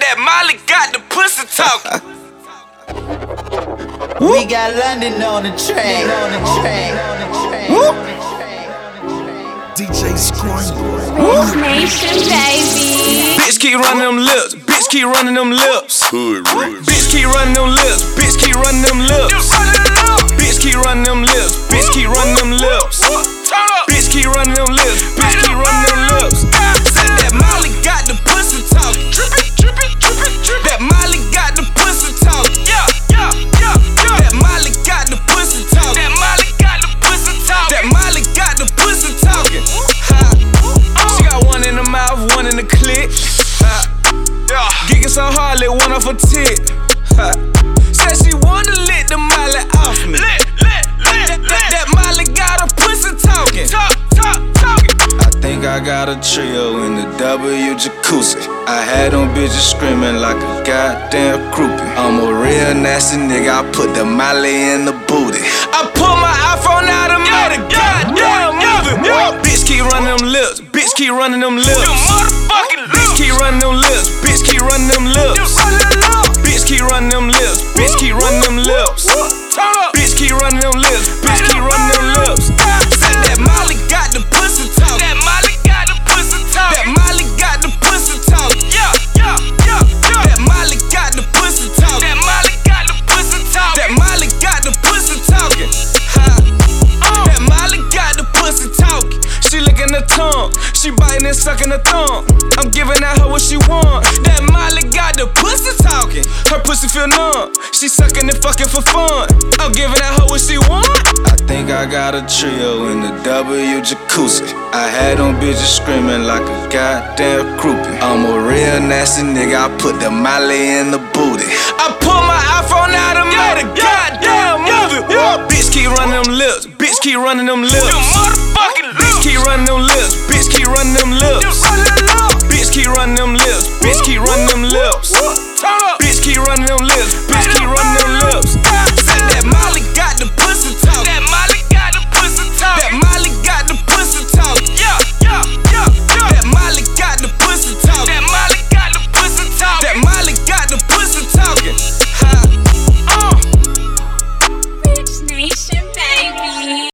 that Molly got the pussy talking. We got London on the track. DJ Scream. Rich Nation, baby. Bitch keep running them lips. Bitch keep running them lips. Hood rich. Bitch keep running them lips. Bitch keep running them lips. Bitch keep running them lips. Bitch keep running them lips. Bitch keep running them lips. Bitch keep running them lips. Said that Molly got the pussy talking. That Molly got the pussy talking. That Molly got the pussy talking. That Molly got the pussy talking. That Molly got the pussy talking. She got one in the mouth, one in the clit. Gigging so hard, lit one off her tit. Said she wanna lick the Molly off me. That Molly got her pussy talking. I think I got a trio in the W jacuzzi. I had them bitches screaming like a goddamn groupie. I'm a real nasty nigga, I put the Molly in the booty. I pull my iPhone out and made a goddamn movie. Bitch keep running them lips. Bitch keep running them lips. Bitch keep running them lips. Bitch keep running them lips. Bitch keep running them lips. Bitch keep running them lips. Bitch keep running them lips. Bitch keep running them lips. Said that Molly got the pussy talk. That Molly got the pussy talk. That Molly got the pussy talk. That Molly got the pussy talk. That Molly got the pussy talk. That Molly got the pussy talking. That Molly got the pussy talking. She licking her tongue. She biting and sucking her thumb. I'm giving out her what she want. That Molly got the pussy talking. Her pussy feel numb. She sucking and fucking for fun. I'm giving out her what she want. I think I got a trio in the W jacuzzi. I had them bitches screaming like a goddamn groupie. I'm a real nasty nigga, I put the Molly in the booty. I pull my iPhone out and made a goddamn movie. Bitch keep running them lips. Bitch keep running them lips. Bitch keep running them lips. Bitch keep running them lips. Bitch keep running them lips. Bitch keep running them lips. Bitch keep running them lips.